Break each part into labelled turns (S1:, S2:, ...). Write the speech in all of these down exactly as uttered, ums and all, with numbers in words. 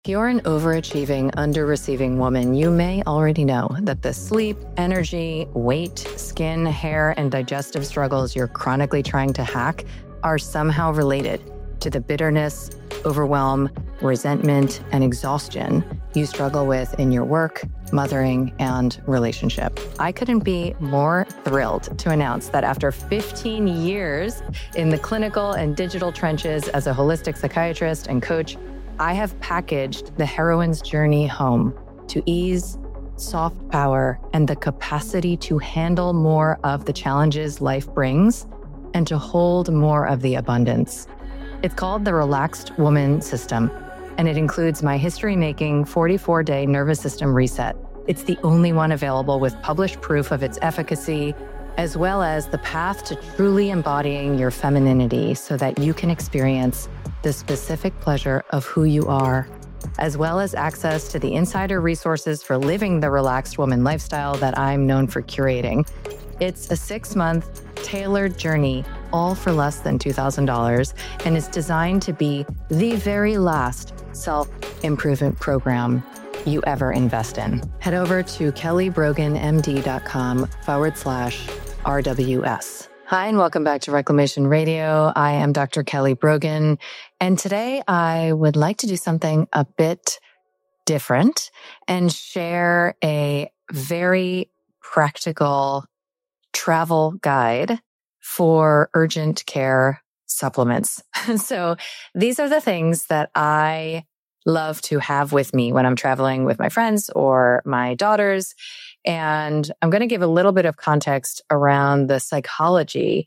S1: If you're an overachieving, under-receiving woman, you may already know that the sleep, energy, weight, skin, hair, and digestive struggles you're chronically trying to hack are somehow related to the bitterness, overwhelm, resentment, and exhaustion you struggle with in your work, mothering, and relationship. I couldn't be more thrilled to announce that after fifteen years in the clinical and digital trenches as a holistic psychiatrist and coach, I have packaged the heroine's journey home to ease, soft power, and the capacity to handle more of the challenges life brings and to hold more of the abundance. It's called the Relaxed Woman System, and it includes my history-making forty-four day nervous system reset. It's the only one available with published proof of its efficacy, as well as the path to truly embodying your femininity so that you can experience the specific pleasure of who you are, as well as access to the insider resources for living the relaxed woman lifestyle that I'm known for curating. It's a six-month tailored journey, all for less than two thousand dollars, and is designed to be the very last self-improvement program you ever invest in. Head over to kellybroganmd.com forward slash RWS. Hi, and welcome back to Reclamation Radio. I am Doctor Kelly Brogan, and today I would like to do something a bit different and share a very practical travel guide for urgent care supplements. So these are the things that I love to have with me when I'm traveling with my friends or my daughters. And I'm going to give a little bit of context around the psychology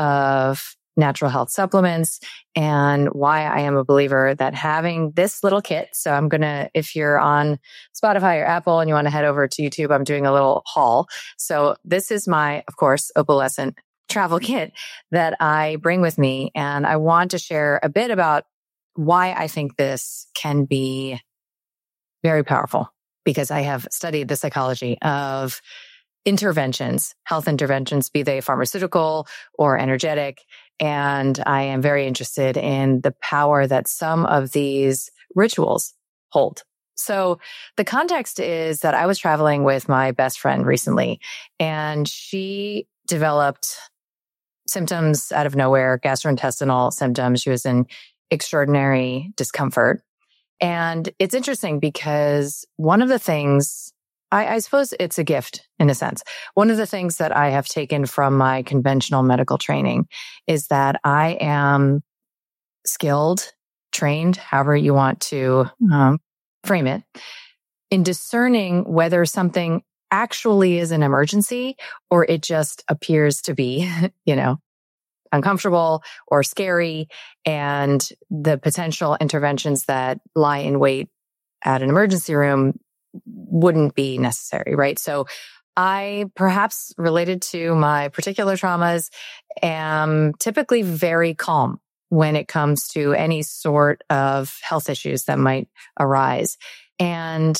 S1: of natural health supplements and why I am a believer that having this little kit. So I'm going to, if you're on Spotify or Apple and you want to head over to YouTube, I'm doing a little haul. So this is my, of course, opalescent travel kit that I bring with me. And I want to share a bit about why I think this can be very powerful, because I have studied the psychology of interventions, health interventions, be they pharmaceutical or energetic. And I am very interested in the power that some of these rituals hold. So the context is that I was traveling with my best friend recently, and she developed symptoms out of nowhere, gastrointestinal symptoms. She was in extraordinary discomfort. And it's interesting because one of the things, I, I suppose it's a gift in a sense. One of the things that I have taken from my conventional medical training is that I am skilled, trained, however you want to um, frame it, in discerning whether something actually is an emergency or it just appears to be, you know, uncomfortable or scary, and the potential interventions that lie in wait at an emergency room wouldn't be necessary, right? So I, perhaps related to my particular traumas, am typically very calm when it comes to any sort of health issues that might arise. And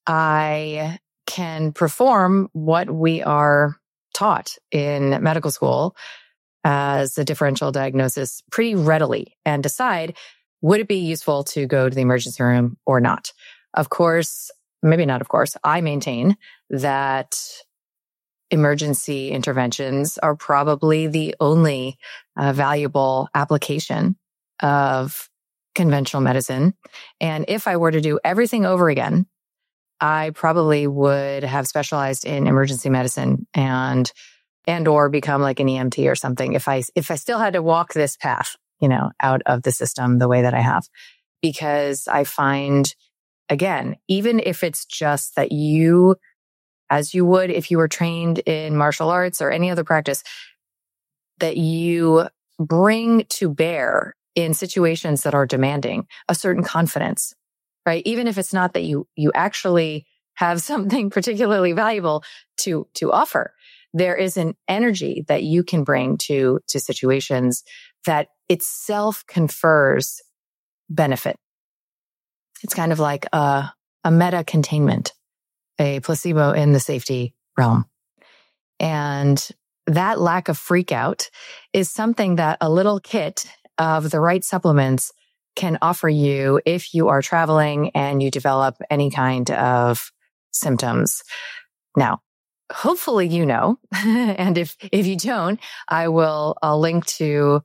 S1: I can perform what we are taught in medical school as a differential diagnosis pretty readily and decide, would it be useful to go to the emergency room or not? Of course, maybe not of course, I maintain that emergency interventions are probably the only uh, valuable application of conventional medicine. And if I were to do everything over again, I probably would have specialized in emergency medicine and and or become like an E M T or something if I if I still had to walk this path, you know, out of the system the way that I have. Because I find, again, even if it's just that you, as you would if you were trained in martial arts or any other practice, that you bring to bear in situations that are demanding a certain confidence, right? Even if it's not that you you actually have something particularly valuable to to offer, there is an energy that you can bring to to situations that itself confers benefit. It's kind of like a, a meta containment, a placebo in the safety realm. And that lack of freak out is something that a little kit of the right supplements can offer you if you are traveling and you develop any kind of symptoms. Now, hopefully you know, and if if you don't, I will I'll link to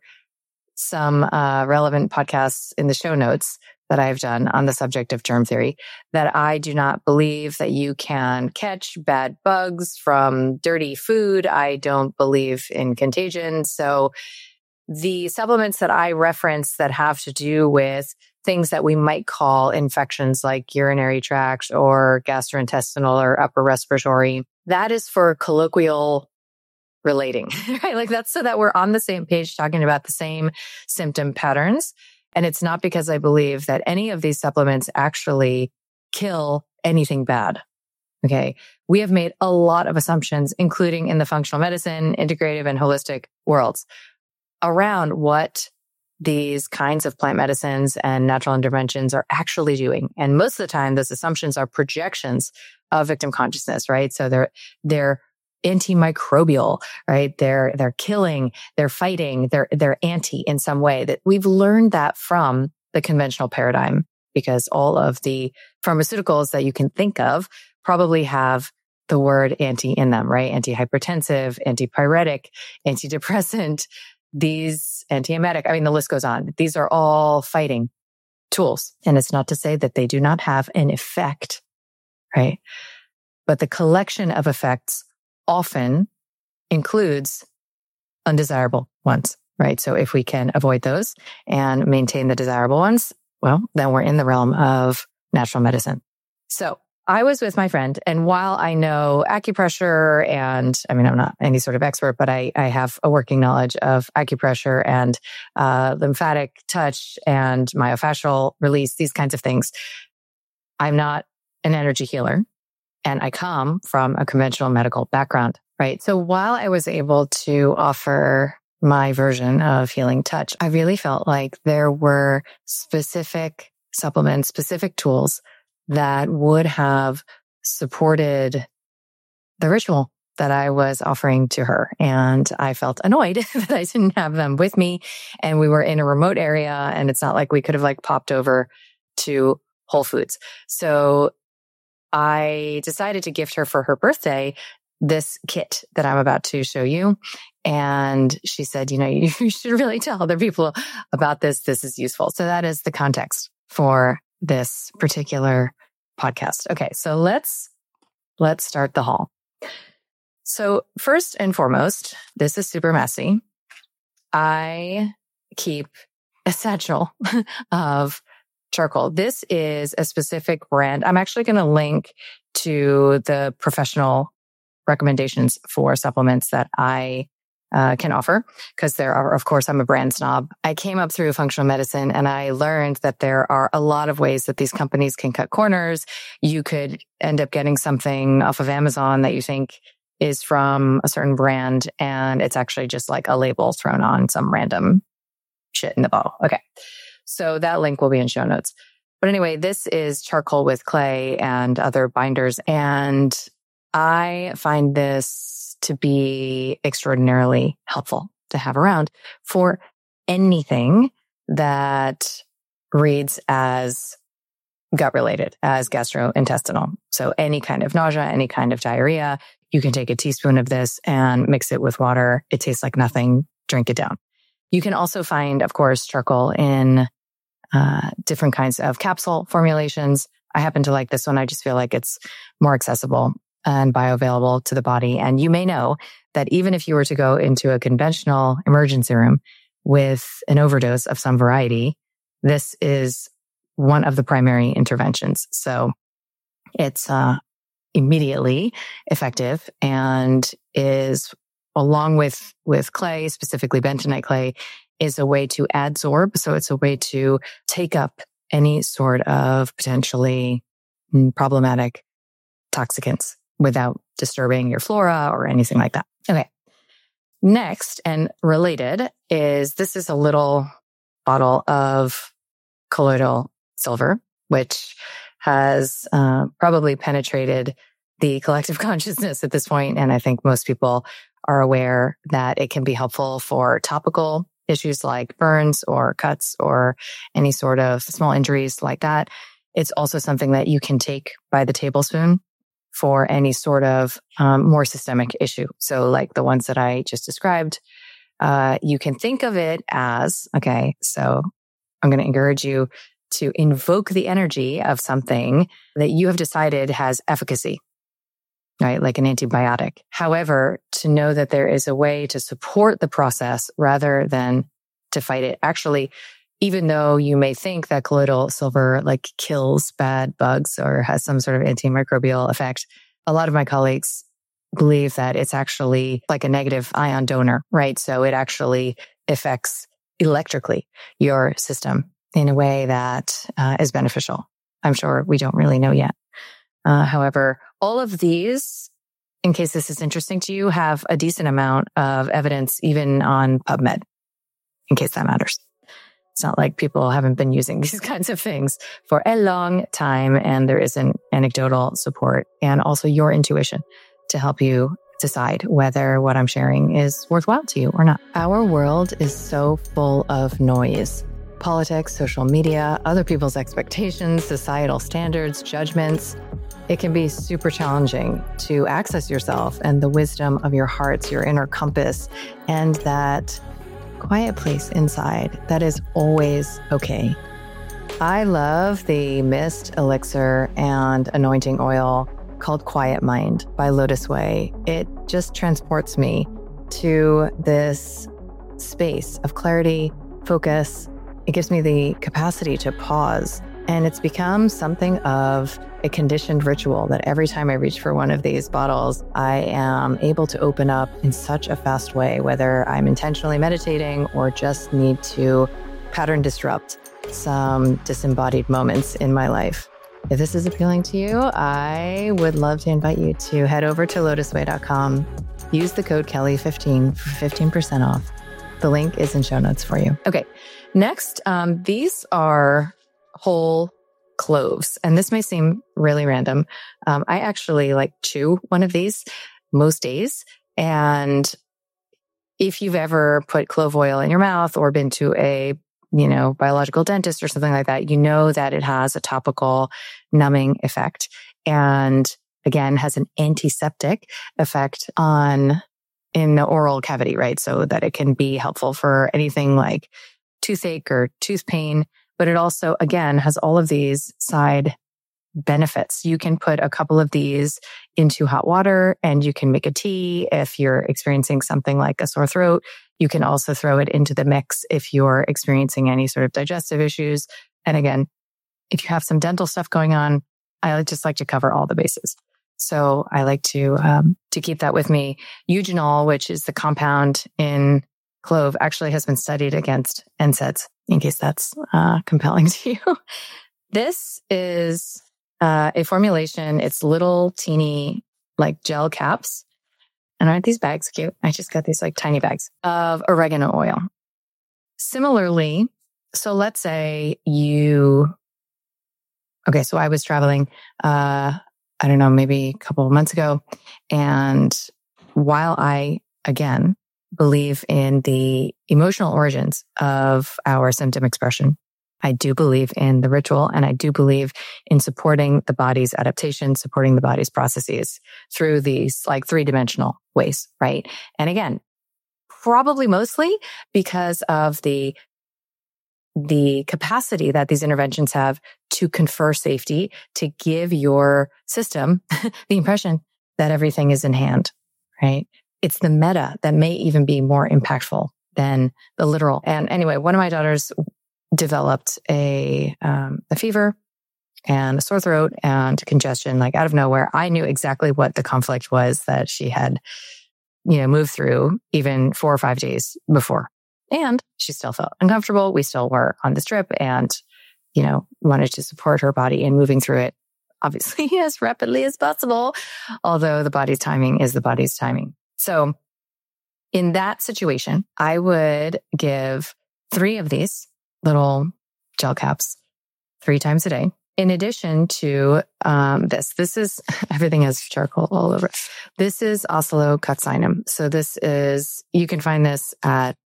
S1: some uh, relevant podcasts in the show notes that I've done on the subject of germ theory, that I do not believe that you can catch bad bugs from dirty food. I don't believe in contagion. So the supplements that I reference that have to do with things that we might call infections like urinary tract or gastrointestinal or upper respiratory, that is for colloquial relating, right? Like that's so that we're on the same page talking about the same symptom patterns. And it's not because I believe that any of these supplements actually kill anything bad. Okay. We have made a lot of assumptions, including in the functional medicine, integrative and holistic worlds, around what these kinds of plant medicines and natural interventions are actually doing. And most of the time, those assumptions are projections of victim consciousness, right? So they're, they're antimicrobial, right? They're, they're killing, they're fighting, they're, they're anti in some way. That we've learned that from the conventional paradigm, because all of the pharmaceuticals that you can think of probably have the word anti in them, right? Antihypertensive, antipyretic, antidepressant, these antiemetic. I mean, the list goes on. These are all fighting tools. And it's not to say that they do not have an effect, right? But the collection of effects often includes undesirable ones, right? So if we can avoid those and maintain the desirable ones, well, then we're in the realm of natural medicine. So I was with my friend, and while I know acupressure and, I mean, I'm not any sort of expert, but I, I have a working knowledge of acupressure and uh, lymphatic touch and myofascial release, these kinds of things. I'm not an energy healer, and I come from a conventional medical background, right? So while I was able to offer my version of healing touch, I really felt like there were specific supplements, specific tools that would have supported the ritual that I was offering to her. And I felt annoyed that I didn't have them with me. And we were in a remote area, and it's not like we could have like popped over to Whole Foods. So I decided to gift her for her birthday this kit that I'm about to show you. And she said, you know, you should really tell other people about this. This is useful. So that is the context for this particular podcast. Okay, so let's let's start the haul. So first and foremost, this is super messy. I keep a satchel of charcoal. This is a specific brand. I'm actually going to link to the professional recommendations for supplements that I uh, can offer, because there are, of course, I'm a brand snob. I came up through functional medicine, and I learned that there are a lot of ways that these companies can cut corners. You could end up getting something off of Amazon that you think is from a certain brand, and it's actually just like a label thrown on some random shit in the bottle. Okay. So that link will be in show notes. But anyway, this is charcoal with clay and other binders. And I find this to be extraordinarily helpful to have around for anything that reads as gut related, as gastrointestinal. So any kind of nausea, any kind of diarrhea, you can take a teaspoon of this and mix it with water. It tastes like nothing. Drink it down. You can also find, of course, charcoal in uh, different kinds of capsule formulations. I happen to like this one. I just feel like it's more accessible and bioavailable to the body. And you may know that even if you were to go into a conventional emergency room with an overdose of some variety, this is one of the primary interventions. So it's uh, immediately effective and is, along with, with clay, specifically bentonite clay, is a way to adsorb. So it's a way to take up any sort of potentially problematic toxicants without disturbing your flora or anything like that. Okay. Next and related is, this is a little bottle of colloidal silver, which has uh, probably penetrated the collective consciousness at this point. And I think most people are aware that it can be helpful for topical issues like burns or cuts or any sort of small injuries like that. It's also something that you can take by the tablespoon for any sort of um, more systemic issue. So like the ones that I just described, uh, you can think of it as, okay, so I'm going to encourage you to invoke the energy of something that you have decided has efficacy, right? Like an antibiotic. However, to know that there is a way to support the process rather than to fight it. Actually, even though you may think that colloidal silver like kills bad bugs or has some sort of antimicrobial effect, a lot of my colleagues believe that it's actually like a negative ion donor, right? So it actually affects electrically your system in a way that uh, is beneficial. I'm sure we don't really know yet. Uh, however, all of these, in case this is interesting to you, have a decent amount of evidence even on PubMed, in case that matters. It's not like people haven't been using these kinds of things for a long time, and there isn't anecdotal support and also your intuition to help you decide whether what I'm sharing is worthwhile to you or not. Our world is so full of noise. Politics, social media, other people's expectations, societal standards, judgments. It can be super challenging to access yourself and the wisdom of your hearts, your inner compass, and that quiet place inside that is always okay. I love the mist, elixir, and anointing oil called Quiet Mind by Lotus Way. It just transports me to this space of clarity, focus. It gives me the capacity to pause. And it's become something of a conditioned ritual that every time I reach for one of these bottles, I am able to open up in such a fast way, whether I'm intentionally meditating or just need to pattern disrupt some disembodied moments in my life. If this is appealing to you, I would love to invite you to head over to lotus way dot com. Use the code Kelly fifteen for fifteen percent off. The link is in show notes for you. Okay, next, um, these are whole cloves. And this may seem really random. Um, I actually like chew one of these most days. And if you've ever put clove oil in your mouth or been to a, you know, biological dentist or something like that, you know that it has a topical numbing effect. And again, has an antiseptic effect on in the oral cavity, right? So that it can be helpful for anything like toothache or tooth pain. But it also, again, has all of these side benefits. You can put a couple of these into hot water and you can make a tea if you're experiencing something like a sore throat. You can also throw it into the mix if you're experiencing any sort of digestive issues. And again, if you have some dental stuff going on, I just like to cover all the bases. So I like to um, to keep that with me. Eugenol, which is the compound in clove, actually has been studied against N SAIDs, in case that's uh, compelling to you. This is uh, a formulation. It's little teeny like gel caps. And aren't these bags cute? I just got these like tiny bags of oregano oil. Similarly, so let's say you, okay, so I was traveling, uh, I don't know, maybe a couple of months ago. And while I, again, believe in the emotional origins of our symptom expression, I do believe in the ritual, and I do believe in supporting the body's adaptation, supporting the body's processes through these like three-dimensional ways, right? And again, probably mostly because of the the capacity that these interventions have to confer safety, to give your system the impression that everything is in hand, right? It's the meta that may even be more impactful than the literal. And anyway, one of my daughters developed a um, a fever and a sore throat and congestion, like out of nowhere. I knew exactly what the conflict was that she had, you know, moved through even four or five days before. And she still felt uncomfortable. We still were on this trip and, you know, wanted to support her body in moving through it, obviously, as rapidly as possible, although the body's timing is the body's timing. So in that situation, I would give three of these little gel caps three times a day. In addition to um, this, this is, everything has charcoal all over it. This is Oscillococcinum. So this is, you can find this at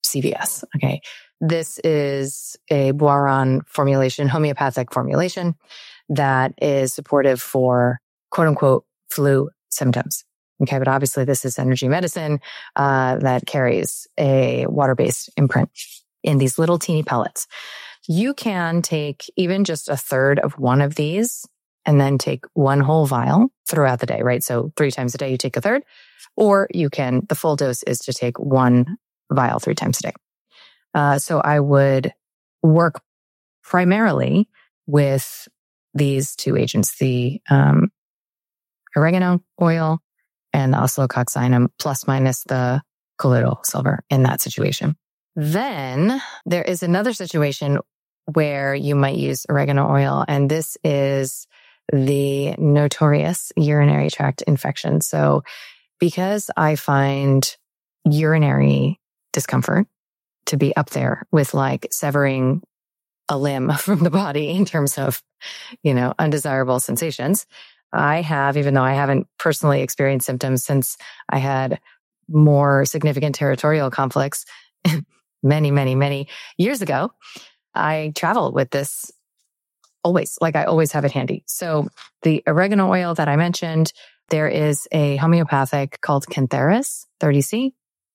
S1: C V S. Okay. This is a Boiron formulation, homeopathic formulation that is supportive for quote unquote flu symptoms. Okay. But obviously this is energy medicine, uh, that carries a water-based imprint in these little teeny pellets. You can take even just a third of one of these and then take one whole vial throughout the day, right? So three times a day, you take a third, or you can, the full dose is to take one vial three times a day. Uh, so I would work primarily with these two agents, the um, oregano oil and the oscillococcinum, plus minus the colloidal silver in that situation. Then there is another situation where you might use oregano oil, and this is the notorious urinary tract infection. So because I find urinary discomfort to be up there with like severing a limb from the body in terms of, you know, undesirable sensations, I have, even though I haven't personally experienced symptoms since I had more significant territorial conflicts many, many, many years ago, I travel with this always, like I always have it handy. So the oregano oil that I mentioned, there is a homeopathic called Cantharis thirty C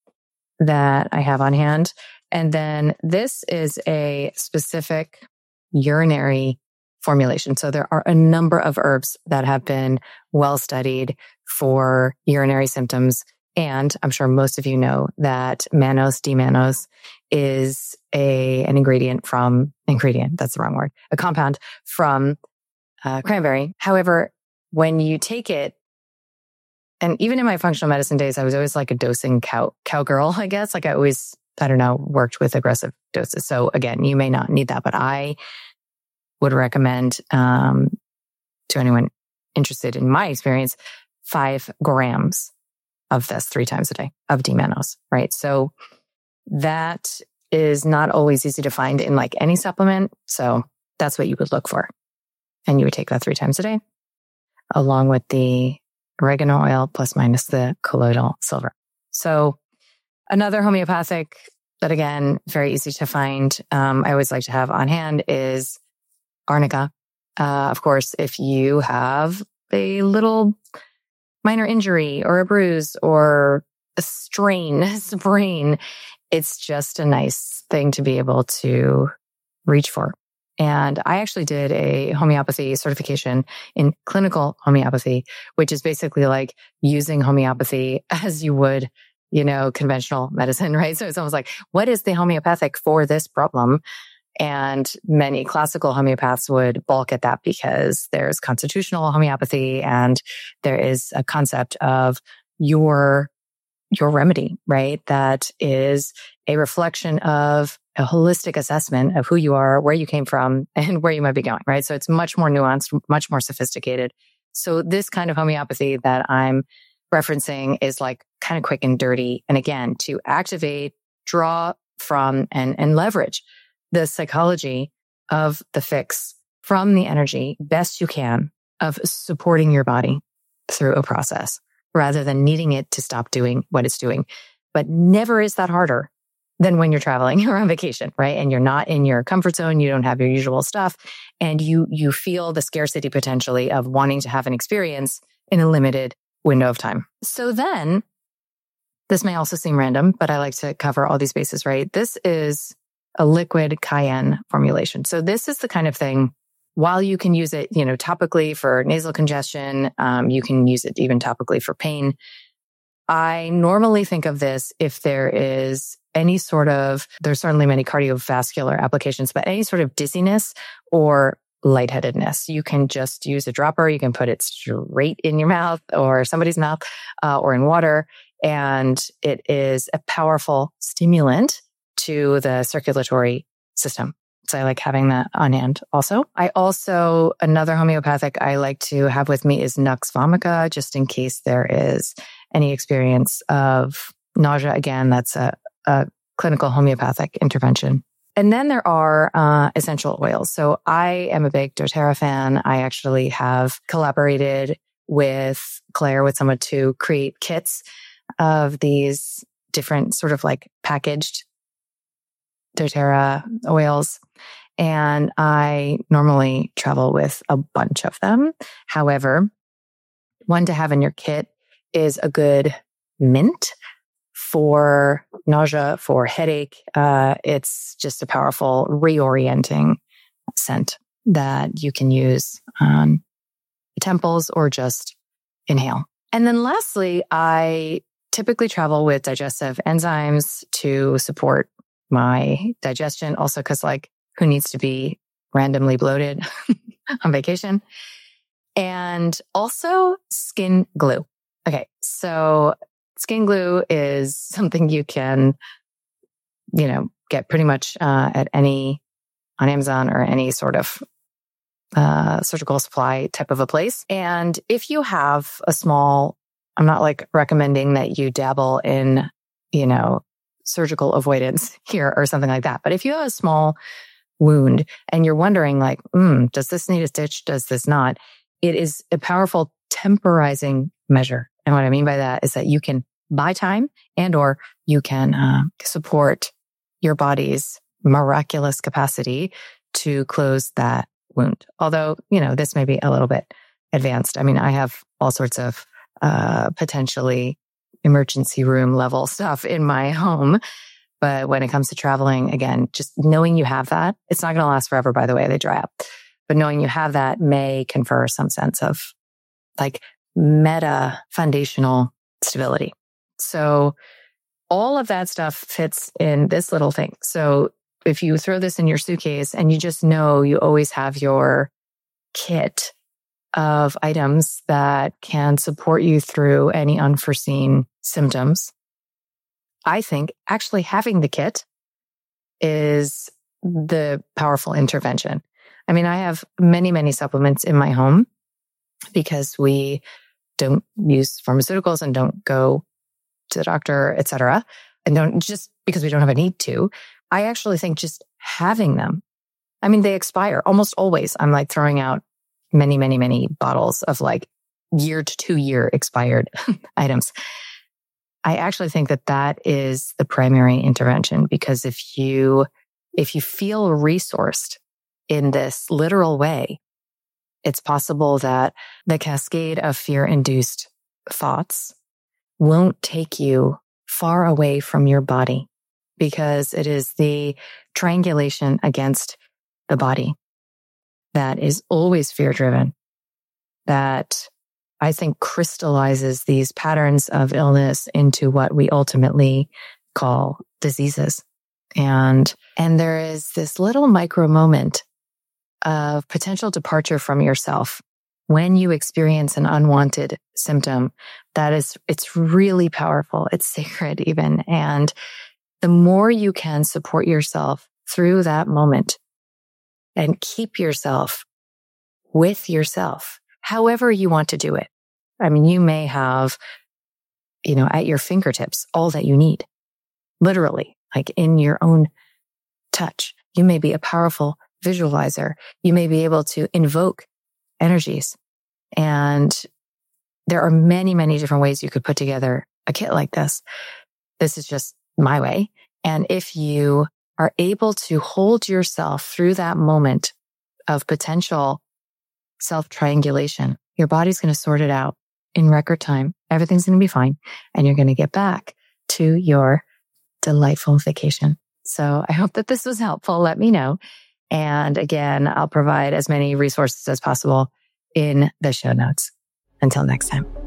S1: that I have on hand. And then this is a specific urinary formulation. So there are a number of herbs that have been well studied for urinary symptoms. And I'm sure most of you know that mannose, D-mannose is a, an ingredient from, ingredient, that's the wrong word, a compound from uh, cranberry. However, when you take it, and even in my functional medicine days, I was always like a dosing cow, cowgirl, I guess. Like I always, I don't know, worked with aggressive doses. So again, you may not need that, but I would recommend um, to anyone interested in my experience, five grams of this three times a day of D-mannose, right? So that is not always easy to find in like any supplement. So that's what you would look for. And you would take that three times a day along with the oregano oil plus minus the colloidal silver. So another homeopathic that again, very easy to find, um, I always like to have on hand is arnica. Uh, of course, if you have a little minor injury or a bruise or a strain, sprain, it's just a nice thing to be able to reach for. And I actually did a homeopathy certification in clinical homeopathy, which is basically like using homeopathy as you would, you know, conventional medicine, right? So it's almost like, what is the homeopathic for this problem? And many classical homeopaths would balk at that because there's constitutional homeopathy and there is a concept of your, your remedy, right? That is a reflection of a holistic assessment of who you are, where you came from, and where you might be going, right? So it's much more nuanced, much more sophisticated. So this kind of homeopathy that I'm referencing is like kind of quick and dirty. And again, to activate, draw from, and, and leverage the psychology of the fix from the energy best you can of supporting your body through a process rather than needing it to stop doing what it's doing. But never is that harder than when you're traveling or on vacation, right? And you're not in your comfort zone. You don't have your usual stuff. And you, you feel the scarcity potentially of wanting to have an experience in a limited window of time. So then this may also seem random, but I like to cover all these bases, right? This is a liquid cayenne formulation. So this is the kind of thing, while you can use it, you know, topically for nasal congestion, um, you can use it even topically for pain. I normally think of this if there is any sort of, there's certainly many cardiovascular applications, but any sort of dizziness or lightheadedness, you can just use a dropper. You can put it straight in your mouth or somebody's mouth uh, or in water. And it is a powerful stimulant to the circulatory system. So I like having that on hand also. I also, another homeopathic I like to have with me is Nux vomica, just in case there is any experience of nausea. Again, that's a, a clinical homeopathic intervention. And then there are uh, essential oils. So I am a big doTERRA fan. I actually have collaborated with Claire, with someone to create kits of these different sort of like packaged doTERRA oils. And I normally travel with a bunch of them. However, one to have in your kit is a good mint for nausea, for headache. Uh, it's just a powerful reorienting scent that you can use on the temples or just inhale. And then lastly, I typically travel with digestive enzymes to support my digestion. Also, because like, who needs to be randomly bloated on vacation? And also skin glue. Okay, so skin glue is something you can, you know, get pretty much uh, at any, on Amazon or any sort of uh, surgical supply type of a place. And if you have a small, I'm not like recommending that you dabble in, you know, surgical avoidance here or something like that. But if you have a small wound and you're wondering like, mm, does this need a stitch? Does this not? It is a powerful temporizing measure. And what I mean by that is that you can buy time and or you can uh, support your body's miraculous capacity to close that wound. Although, you know, this may be a little bit advanced. I mean, I have all sorts of uh, potentially emergency room level stuff in my home. But when it comes to traveling, again, just knowing you have that, it's not going to last forever, by the way, they dry up. But knowing you have that may confer some sense of like meta foundational stability. So all of that stuff fits in this little thing. So if you throw this in your suitcase and you just know you always have your kit of items that can support you through any unforeseen symptoms, I think actually having the kit is the powerful intervention. I mean, I have many, many supplements in my home because we don't use pharmaceuticals and don't go to the doctor, et cetera. And don't just because we don't have a need to. I actually think just having them, I mean, they expire almost always. I'm like throwing out many, many, many bottles of like year to two year expired items. I actually think that that is the primary intervention because if you, if you feel resourced in this literal way, it's possible that the cascade of fear-induced thoughts won't take you far away from your body because it is the triangulation against the body that is always fear-driven that I think crystallizes these patterns of illness into what we ultimately call diseases. And, and there is this little micro moment of potential departure from yourself when you experience an unwanted symptom that is, it's really powerful. It's sacred even. And the more you can support yourself through that moment and keep yourself with yourself, however you want to do it. I mean, you may have, you know, at your fingertips, all that you need, literally, like in your own touch. You may be a powerful visualizer. You may be able to invoke energies. And there are many, many different ways you could put together a kit like this. This is just my way. And if you are able to hold yourself through that moment of potential self-triangulation, your body's going to sort it out in record time. Everything's going to be fine. And you're going to get back to your delightful vacation. So I hope that this was helpful. Let me know. And again, I'll provide as many resources as possible in the show notes. Until next time.